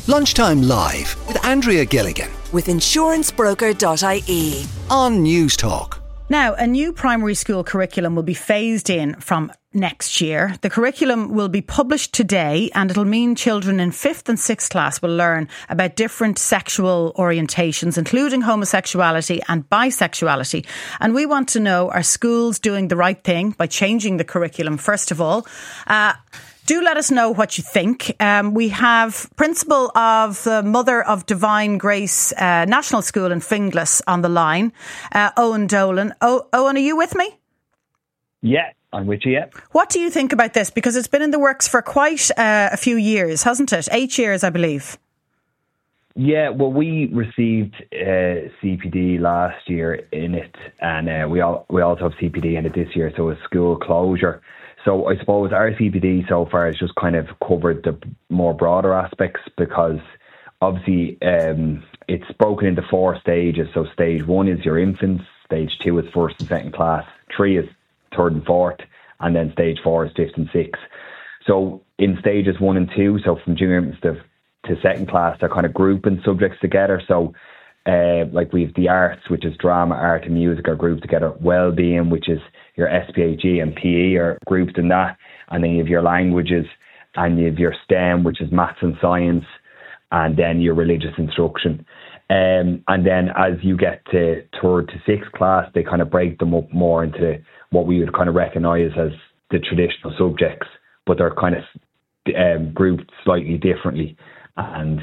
Lunchtime Live with Andrea Gilligan with insurancebroker.ie on News Talk. Now, a new primary school curriculum will be phased in from next year. The curriculum will be published today, and it'll mean children in 5th and 6th class will learn about different sexual orientations, including homosexuality and bisexuality. And we want to know, are schools doing the right thing by changing the curriculum, first of all? Do let us know what you think. We have Principal of the Mother of Divine Grace National School in Finglas on the line, Owen Dolan. Owen, are you with me? Yeah, I'm with you, yeah. What do you think about this? Because it's been in the works for quite a few years, hasn't it? 8 years, I believe. Yeah, well, we received CPD last year in it, and we also have CPD in it this year, so it's school closure. So I suppose our CPD so far has just kind of covered the more broader aspects, because obviously it's broken into 4 stages. So stage 1 is your infants, stage 2 is 1st and 2nd class, 3 is 3rd and 4th, and then stage 4 is 5th and 6th. So in stages 1 and 2, so from junior infants to 2nd class, they're kind of grouping subjects together. So like we have the arts, which is drama, art and music, are grouped together. Wellbeing, which is your SPHE and PE, are grouped in that. And then you have your languages, and you have your STEM, which is maths and science, and then your religious instruction. And then as you get to 3rd to 6th class, they kind of break them up more into what we would kind of recognise as the traditional subjects, but they're kind of grouped slightly differently. And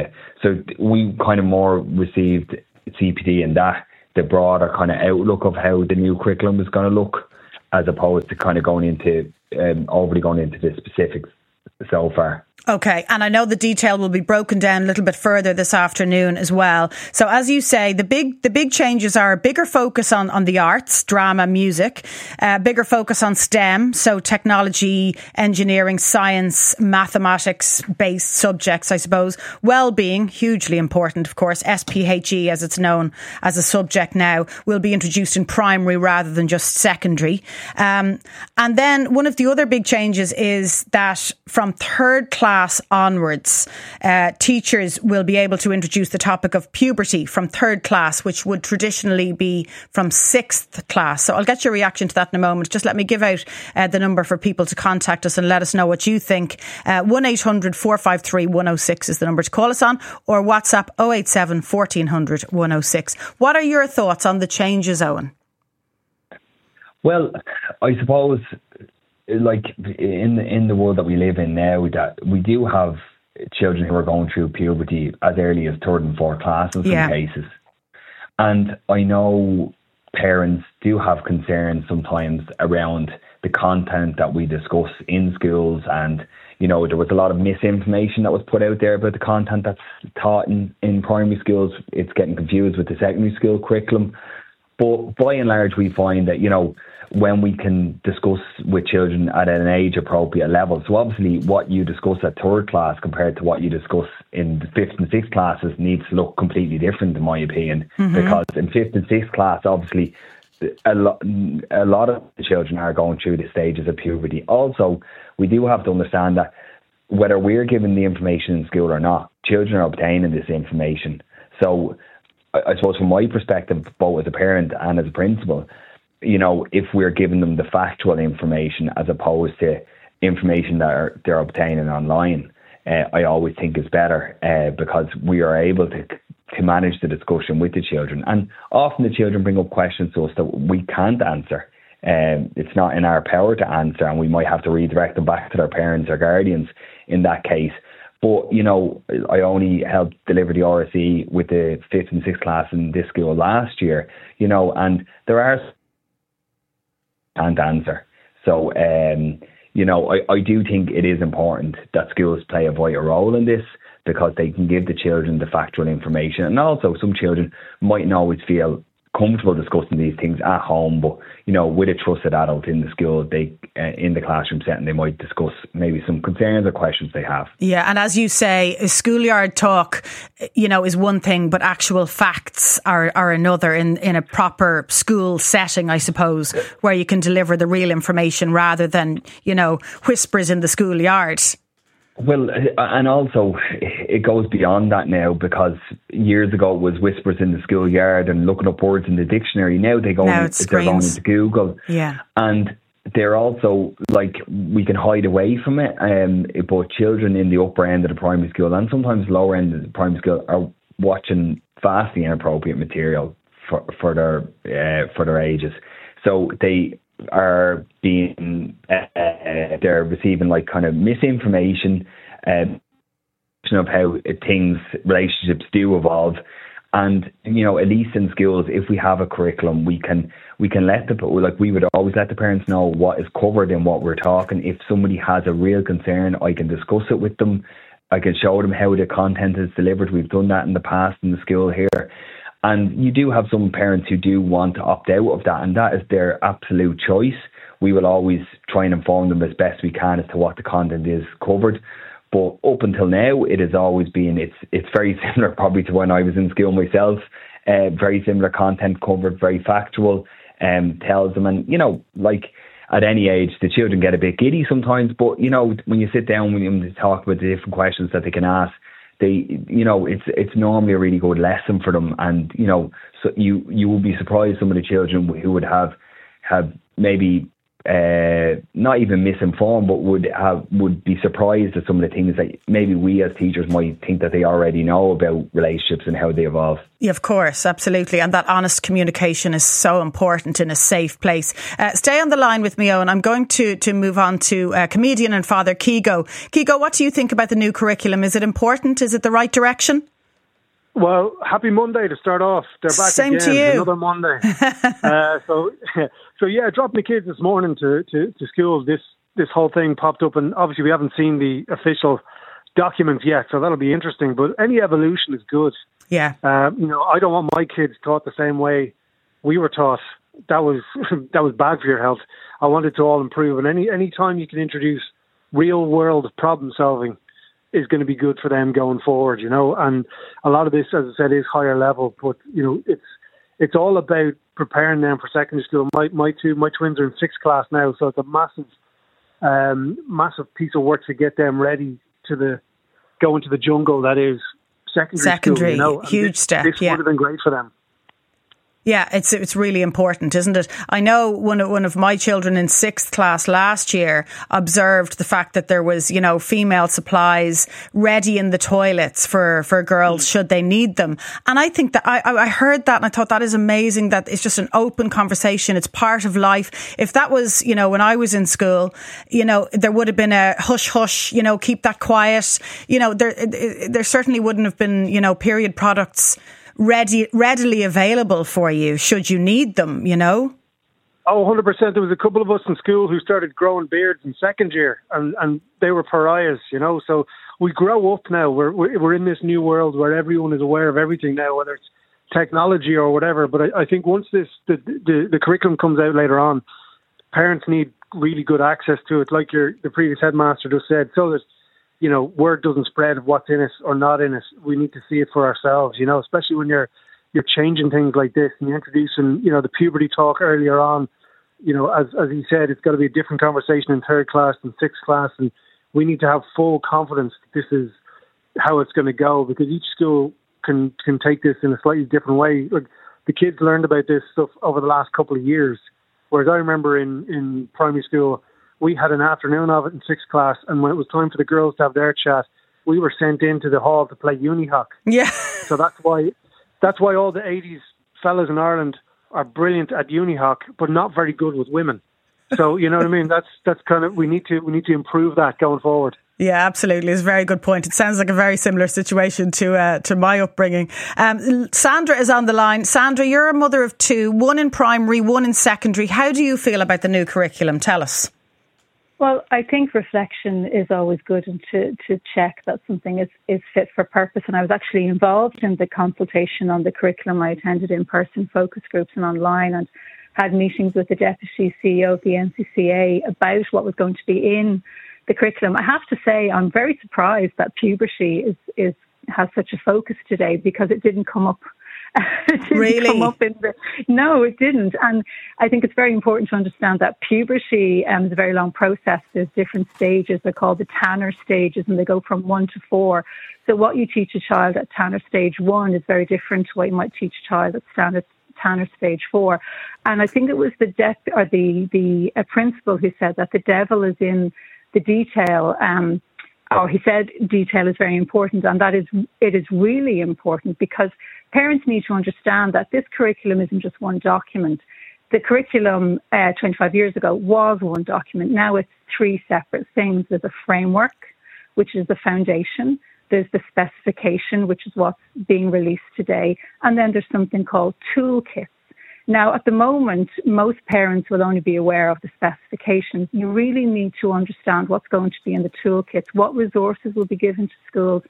so we kind of more received CPD in that, the broader kind of outlook of how the new curriculum is going to look, as opposed to kind of going into overly going into the specifics so far. Okay, and I know the detail will be broken down a little bit further this afternoon as well. So as you say, the big changes are a bigger focus on the arts, drama, music, bigger focus on STEM, so technology, engineering, science, mathematics-based subjects, I suppose. Well-being, hugely important, of course. SPHE, as it's known as a subject now, will be introduced in primary rather than just secondary. And then one of the other big changes is that from 3rd class onwards, teachers will be able to introduce the topic of puberty from 3rd class, which would traditionally be from 6th class. So I'll get your reaction to that in a moment. Just let me give out the number for people to contact us and let us know what you think. 1800 453 106 is the number to call us on, or WhatsApp 087 1400 106. What are your thoughts on the changes, Owen? Well, I suppose, like in the world that we live in now, that we do have children who are going through puberty as early as 3rd and 4th class in some cases. And I know parents do have concerns sometimes around the content that we discuss in schools, and there was a lot of misinformation that was put out there about the content that's taught in primary schools. It's getting confused with the secondary school curriculum. But by and large, we find that, when we can discuss with children at an age-appropriate level. So obviously what you discuss at 3rd class compared to what you discuss in the 5th and 6th classes needs to look completely different, in my opinion. Mm-hmm. Because in 5th and 6th class, obviously, a lot of the children are going through the stages of puberty. Also, we do have to understand that whether we're given the information in school or not, children are obtaining this information. So I suppose from my perspective, both as a parent and as a principal, if we're giving them the factual information as opposed to information that they're obtaining online, I always think is better, because we are able to manage the discussion with the children. And often the children bring up questions to us that we can't answer. It's not in our power to answer, and we might have to redirect them back to their parents or guardians in that case. But, I only helped deliver the RSE with the 5th and 6th class in this school last year, and there are can't answer. So, I do think it is important that schools play a vital role in this, because they can give the children the factual information. And also some children mightn't always feel comfortable discussing these things at home, but with a trusted adult in the school, they in the classroom setting, they might discuss maybe some concerns or questions they have. Yeah, and as you say, schoolyard talk, is one thing, but actual facts are another in a proper school setting, I suppose, where you can deliver the real information rather than whispers in the schoolyard. Well, and also it goes beyond that now, because years ago it was whispers in the schoolyard and looking up words in the dictionary. Now they're going into Google. Yeah. And they're also, like, we can hide away from it. But children in the upper end of the primary school and sometimes lower end of the primary school are watching vastly inappropriate material for their ages. So they are being they're receiving like kind of misinformation of how relationships do evolve. And, you know, at least in schools, if we have a curriculum, we can let we would always let the parents know what is covered in what we're talking. If somebody has a real concern, I can discuss it with them. I can show them how the content is delivered. We've done that in the past in the school here. And you do have some parents who do want to opt out of that, and that is their absolute choice. We will always try and inform them as best we can as to what the content is covered. But up until now, it has always been, it's very similar probably to when I was in school myself. Very similar content covered, very factual, tells them. And, you know, like at any age, the children get a bit giddy sometimes. But, you know, when you sit down with them to talk about the different questions that they can ask, it's normally a really good lesson for them. And, you know, so you will be surprised some of the children who would have maybe not even misinformed, but would be surprised at some of the things that maybe we as teachers might think that they already know about relationships and how they evolve. Yeah, of course, absolutely. And that honest communication is so important in a safe place. Stay on the line with me, Owen. I'm going to move on to comedian and father Keego. Keego, what do you think about the new curriculum? Is it important? Is it the right direction? Well, happy Monday to start off. They're back Same again. To you. Another Monday. So yeah, dropping the kids this morning to school. This whole thing popped up, and obviously we haven't seen the official documents yet, so that'll be interesting. But any evolution is good. Yeah. You know, I don't want my kids taught the same way we were taught. That was bad for your health. I want it to all improve, and any time you can introduce real world problem solving is going to be good for them going forward, you know. And a lot of this, as I said, is higher level, but you know, it's all about preparing them for secondary school. My twins are in 6th class now, so it's a massive piece of work to get them ready to go into the jungle that is secondary school. You know? Huge step. This would have been great for them. Yeah, it's really important, isn't it? I know one of my children in 6th class last year observed the fact that there was, you know, female supplies ready in the toilets for girls should they need them. And I think that I heard that and I thought that is amazing, that it's just an open conversation. It's part of life. If that was, you know, when I was in school, you know, there would have been a hush hush, you know, keep that quiet. You know, there certainly wouldn't have been, you know, period products readily available for you should you need them, you know? Oh, 100%. There was a couple of us in school who started growing beards in second year, and they were pariahs, you know. So we grow up now. We're in this new world where everyone is aware of everything now, whether it's technology or whatever. But I think once the curriculum comes out later on, parents need really good access to it, like the previous headmaster just said, so that, you know, word doesn't spread of what's in it or not in it. We need to see it for ourselves, you know, especially when you're changing things like this and you're introducing, you know, the puberty talk earlier on. You know, as he said, it's got to be a different conversation in 3rd class and 6th class, and we need to have full confidence that this is how it's going to go, because each school can take this in a slightly different way. Like, the kids learned about this stuff over the last couple of years, whereas I remember in primary school, we had an afternoon of it in 6th class, and when it was time for the girls to have their chat, we were sent into the hall to play Unihoc. Yeah. So that's why all the 80s fellas in Ireland are brilliant at Unihoc, but not very good with women. So, you know what I mean? That's kind of, we need to improve that going forward. Yeah, absolutely. It's a very good point. It sounds like a very similar situation to my upbringing. Sandra is on the line. Sandra, you're a mother of 2, one in primary, one in secondary. How do you feel about the new curriculum? Tell us. Well, I think reflection is always good, and to check that something is fit for purpose. And I was actually involved in the consultation on the curriculum. I attended in-person focus groups and online, and had meetings with the Deputy CEO of the NCCA about what was going to be in the curriculum. I have to say, I'm very surprised that puberty has such a focus today, because it didn't come up It didn't really? come up no, it didn't. And I think it's very important to understand that puberty is a very long process. There's different stages. They're called the Tanner stages, and they go from 1 to 4. So what you teach a child at Tanner stage 1 is very different to what you might teach a child at Tanner stage 4. And I think it was the principal who said that the devil is in the detail. Or he said detail is very important, and it is really important because parents need to understand that this curriculum isn't just one document. The curriculum 25 years ago was one document. Now it's 3 separate things. There's a framework, which is the foundation. There's the specification, which is what's being released today. And then there's something called toolkits. Now, at the moment, most parents will only be aware of the specifications. You really need to understand what's going to be in the toolkits, what resources will be given to schools,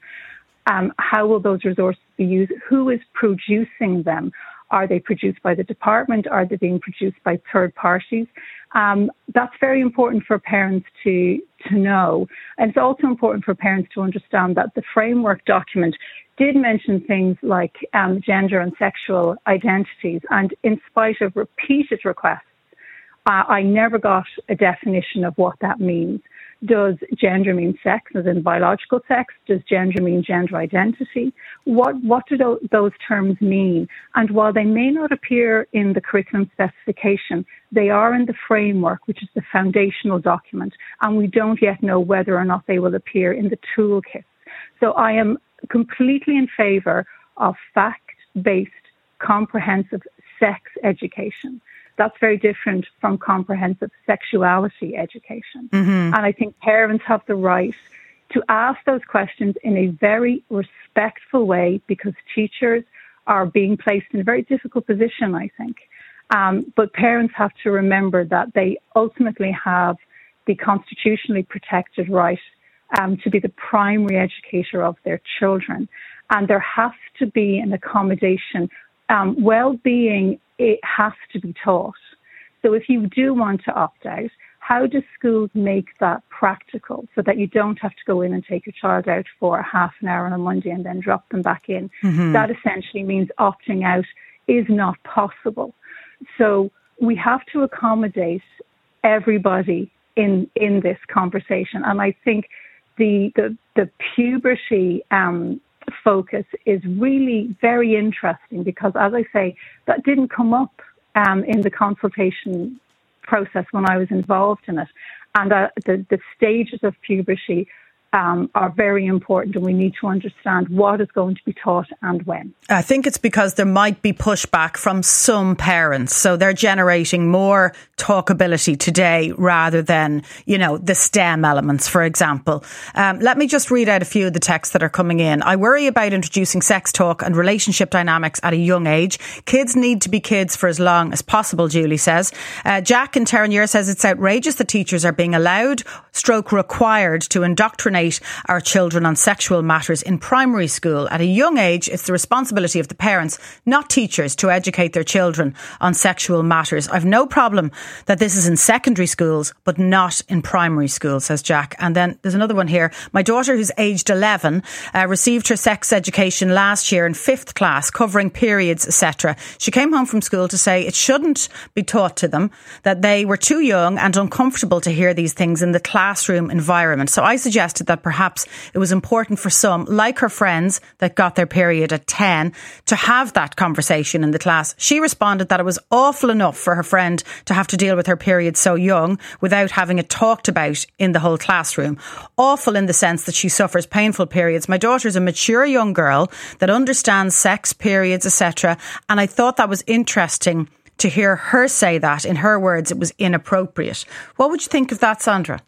how will those resources be used, who is producing them. Are they produced by the department? Are they being produced by third parties? That's very important for parents to know. And it's also important for parents to understand that the framework document did mention things like gender and sexual identities. And in spite of repeated requests, I never got a definition of what that means. Does gender mean sex, as in biological sex? Does gender mean gender identity? What do those terms mean? And while they may not appear in the curriculum specification, they are in the framework, which is the foundational document, and we don't yet know whether or not they will appear in the toolkits. So I am completely in favour of fact-based, comprehensive sex education. That's very different from comprehensive sexuality education. Mm-hmm. And I think parents have the right to ask those questions in a very respectful way because teachers are being placed in a very difficult position, I think. But parents have to remember that they ultimately have the constitutionally protected right to be the primary educator of their children. And there has to be an accommodation. Well-being, it has to be taught. So if you do want to opt out, how do schools make that practical so that you don't have to go in and take your child out for half an hour on a Monday and then drop them back in? Mm-hmm. That essentially means opting out is not possible. So we have to accommodate everybody in this conversation. And I think the puberty focus is really very interesting because, as I say, that didn't come up in the consultation process when I was involved in it. And the stages of puberty are very important, and we need to understand what is going to be taught and when. I think it's because there might be pushback from some parents. So they're generating more talkability today rather than, the STEM elements, for example. Let me just read out a few of the texts that are coming in. I worry about introducing sex talk and relationship dynamics at a young age. Kids need to be kids for as long as possible, Julie says. Jack in Terenure says it's outrageous that teachers are being allowed, required to indoctrinate our children on sexual matters in primary school. At a young age, it's the responsibility of the parents, not teachers, to educate their children on sexual matters. I've no problem that this is in secondary schools, but not in primary school, says Jack. And then there's another one here. My daughter, who's aged 11, received her sex education last year in 5th class, covering periods, etc. She came home from school to say it shouldn't be taught to them, that they were too young and uncomfortable to hear these things in the classroom environment. So I suggested that perhaps it was important for some, like her friends that got their period at 10, to have that conversation in the class. She responded that it was awful enough for her friend to have to deal with her period so young without having it talked about in the whole classroom. Awful in the sense that she suffers painful periods. My daughter's a mature young girl that understands sex, periods, etc. And I thought that was interesting to hear her say that. In her words, it was inappropriate. What would you think of that, Sandra?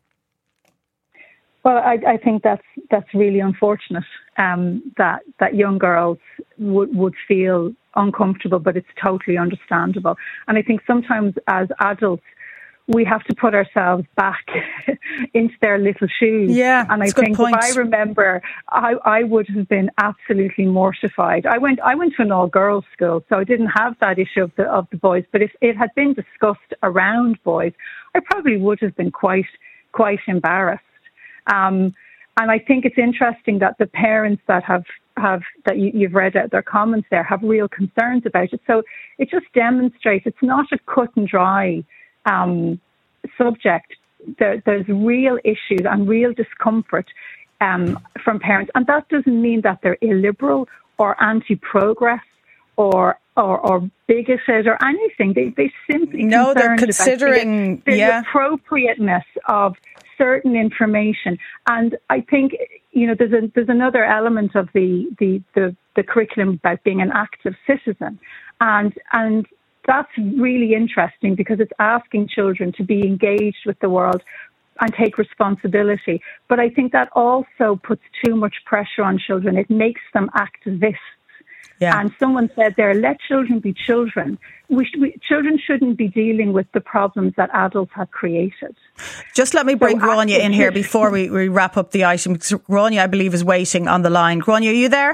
Well, I think that's really unfortunate that young girls would feel uncomfortable, but it's totally understandable. And I think sometimes as adults, we have to put ourselves back into their little shoes. Yeah, and I think if I remember, I would have been absolutely mortified. I went to an all-girls school, so I didn't have that issue of the boys. But if it had been discussed around boys, I probably would have been quite embarrassed. And I think it's interesting that the parents that have that you've read out their comments there have real concerns about it. So it just demonstrates it's not a cut and dry subject. There's real issues and real discomfort from parents, and that doesn't mean that they're illiberal or anti-progress or bigoted or anything. They simply they're considering the appropriateness of certain information. And I think there's another element of the curriculum about being an active citizen, and that's really interesting because it's asking children to be engaged with the world and take responsibility. But I think that also puts too much pressure on children. It makes them activists. Yeah. And someone said there, let children be children. Children shouldn't be dealing with the problems that adults have created. Just let me bring Grania in here before we wrap up the item. Grania, I believe, is waiting on the line. Grania, are you there?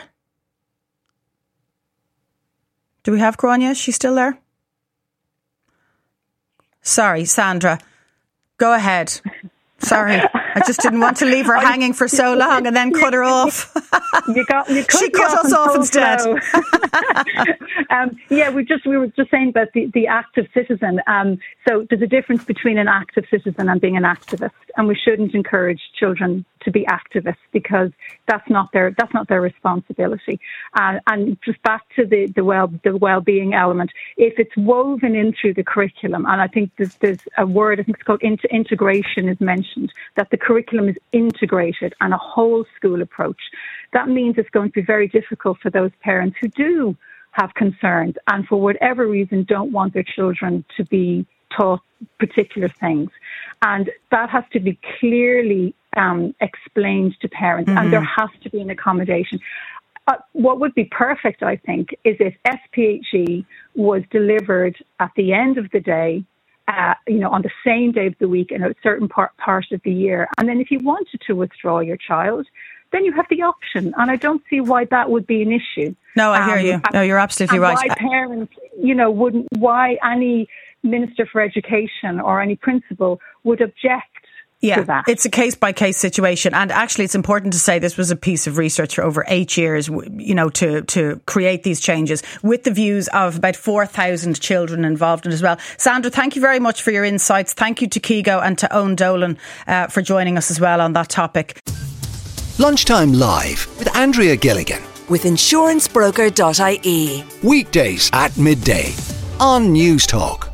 Do we have Grania? Is she still there? Sorry, Sandra. Go ahead. Sorry, I just didn't want to leave her hanging for so long and then cut her off. She cut us off instead. We were just saying about the active citizen. So there's a difference between an active citizen and being an activist, and we shouldn't encourage children to be activists because that's not their responsibility. And just back to the well-being element, if it's woven in through the curriculum, and I think there's a word, I think it's called integration is mentioned, that the curriculum is integrated and a whole school approach. That means it's going to be very difficult for those parents who do have concerns and for whatever reason don't want their children to be taught particular things. And that has to be clearly explained to parents, and there has to be an accommodation. What would be perfect, I think, is if SPHE was delivered at the end of the day, on the same day of the week in a certain part of the year. And then if you wanted to withdraw your child, then you have the option. And I don't see why that would be an issue. No, I hear you. No, you're absolutely right. Why parents, why any Minister for Education or any principal would object to that. It's a case-by-case situation. And actually, it's important to say this was a piece of research for over 8 years, to create these changes with the views of about 4,000 children involved in it as well. Sandra, thank you very much for your insights. Thank you to Keego and to Owen Dolan for joining us as well on that topic. Lunchtime Live with Andrea Gilligan. With insurancebroker.ie. Weekdays at midday on News Talk.